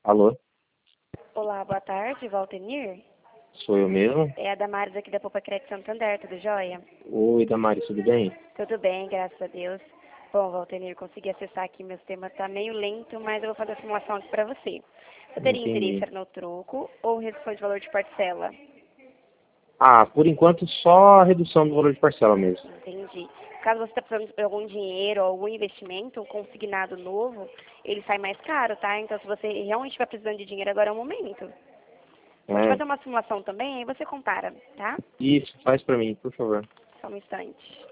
Alô, Olá, boa tarde, Valtenir. sou eu mesmo? É a Damares aqui da Poupa Crédito Santander, tudo jóia? Oi, Damaris, tudo bem? Tudo bem, graças a Deus. Bom, Valtenir, consegui acessar aqui meu sistema, tá meio lento, mas eu vou fazer a simulação aqui para você. Você teria Entendi. interesse no troco ou redução de valor de parcela? Ah, por enquanto só a redução do valor de parcela mesmo. Entendi. Caso você está precisando de algum dinheiro ou algum investimento, um consignado novo, ele sai mais caro, tá? Então, se você realmente estiver precisando de dinheiro, agora é o momento. Vou te É, fazer uma simulação também, aí você compara, tá? isso, faz pra mim, por favor. Só um instante.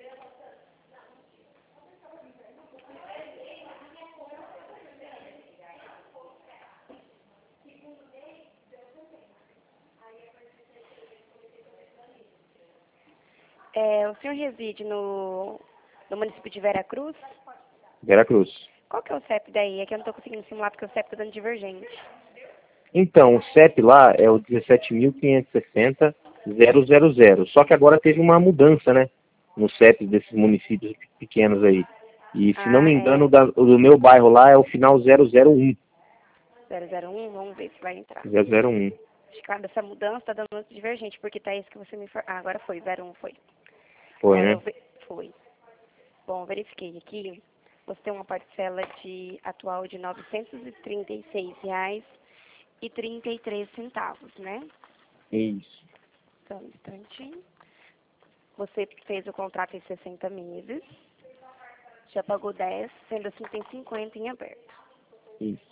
O senhor reside no município de Veracruz? Veracruz. Qual que é o CEP daí? É que eu não estou conseguindo simular porque o CEP está dando divergente. Então, o CEP lá é o 17.560.000. Só que agora teve uma mudança, né? No CEP desses municípios pequenos aí. E se não Ah, me engano, é. o do meu bairro lá é o final 001. 001, vamos ver se vai entrar. 001. Acho que dessa mudança está dando muito divergente, porque tá esse que você me... Ah, agora foi, 01 foi. Foi, Bom, né? Foi. Bom, verifiquei aqui. Você tem uma parcela atual de R$ 936,33, né? Isso. Só um instantinho. Você fez o contrato em 60 meses. Já pagou 10, sendo assim tem 50 em aberto. Isso.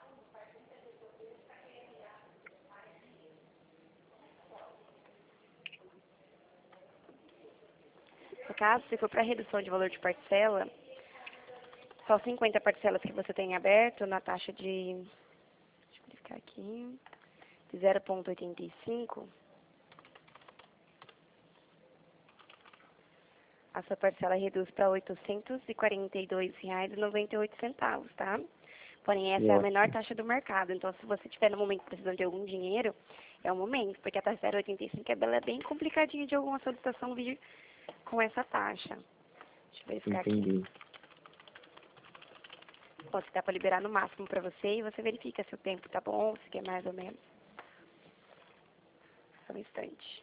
No caso, se for para redução de valor de parcela, só 50 parcelas que você tem em aberto na taxa de, deixa eu verificar aqui, de 0,85, a sua parcela reduz para R$ 842,98, tá? Porém, essa é a menor Ótimo. taxa do mercado. Então, se você estiver no momento precisando de algum dinheiro, é o momento, porque a taxa 0,85 ela é bem complicadinha de alguma solicitação vir com essa taxa. Deixa eu verificar aqui. Entendi. Bom, se dá para liberar no máximo para você e você verifica se o tempo tá bom, se quer mais ou menos. Só um instante.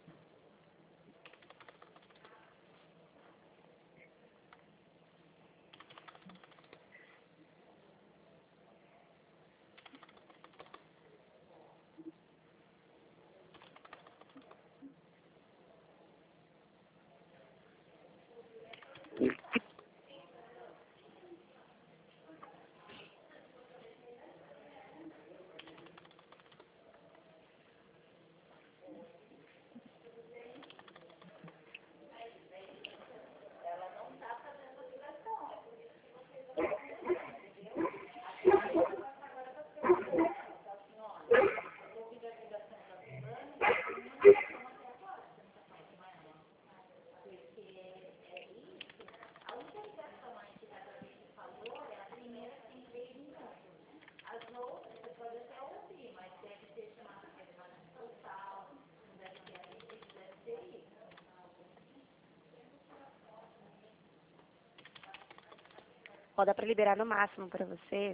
Ó, dá para liberar no máximo para você.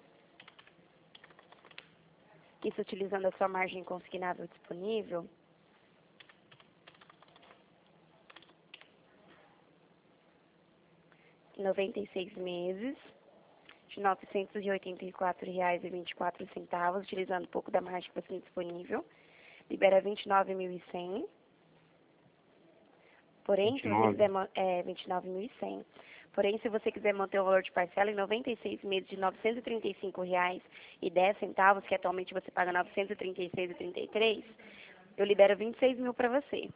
Isso utilizando a sua margem consignável disponível. Em 96 meses, de R$ 984,24, utilizando um pouco da margem que você tem disponível. Libera 29.100. Porém, se você 29. quiser 29.100. Porém, se você quiser manter o valor de parcela em 96 meses de R$ 935,10, que atualmente você paga R$ 936,33, eu libero 26 mil para você.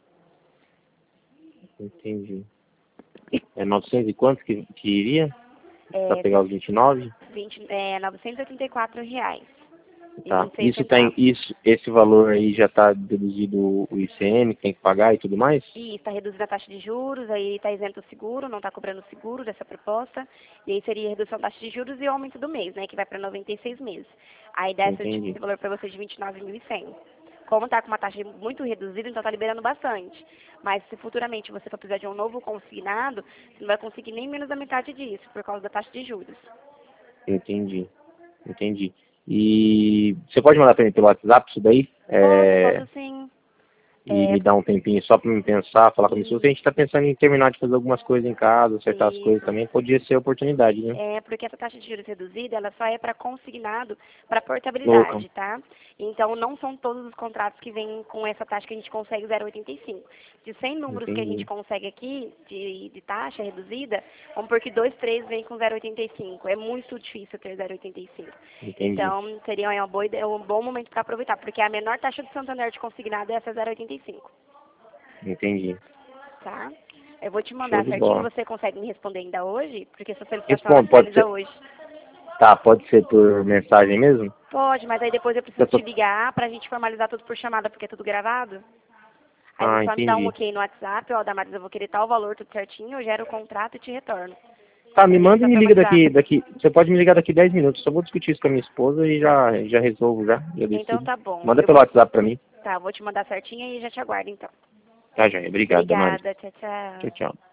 Entendi. É 900 e quanto que iria? Para É, pegar os 29? R$ 984,26. Tá. Esse valor aí já está deduzido o ICM, que tem que pagar e tudo mais? E está reduzindo a taxa de juros, aí está isento o seguro, não está cobrando seguro dessa proposta. E aí seria a redução da taxa de juros e o aumento do mês, né, que vai para 96 meses. Aí dá esse Entendi. valor para você de 29.100. Como está com uma taxa muito reduzida, então está liberando bastante. Mas se futuramente você for precisar de um novo consignado, você não vai conseguir nem menos da metade disso, por causa da taxa de juros. Entendi. Entendi. E você pode mandar para mim pelo WhatsApp isso daí? Posso sim. E me dar um tempinho só para me pensar, falar com a minha esposa. A gente está pensando em terminar de fazer algumas coisas em casa, acertar as coisas também. Podia ser oportunidade, né? Porque essa taxa de juros reduzida, ela só é para consignado, para Louca. portabilidade, tá? Então, não são todos os contratos que vêm com essa taxa que a gente consegue 0,85. De 100 números que a gente Entendi. consegue aqui, de taxa reduzida, vamos por que 2, 3 vêm com 0,85. É muito difícil ter 0,85. Entendi. Então, seria uma boa ideia, um bom momento para aproveitar, porque a menor taxa do Santander de consignado é essa 0,85. Entendi. Tá? Eu vou te Show mandar de certinho, bola. você consegue me responder ainda hoje? Porque essa solicitação ela Responde, pode finaliza ser. hoje. Tá, pode ser por mensagem mesmo? Pode, mas aí depois eu preciso Eu te tô... ligar pra gente formalizar tudo por chamada, porque é tudo gravado. Aí você Ah, só me dá um entendi. ok no WhatsApp, ó, Damaris, eu vou querer tal valor, tudo certinho, eu gero o contrato e te retorno. Tá, me Pra gente manda e só me liga formalizar. daqui. Você pode me ligar daqui 10 minutos. Só vou discutir isso com a minha esposa e já resolvo já Então decido. tá bom. Manda pelo WhatsApp pra mim. Tá, vou te mandar certinho e já te aguardo então. Tá, joia. Obrigado, Damaris. Obrigada, tchau, tchau. Tchau, tchau.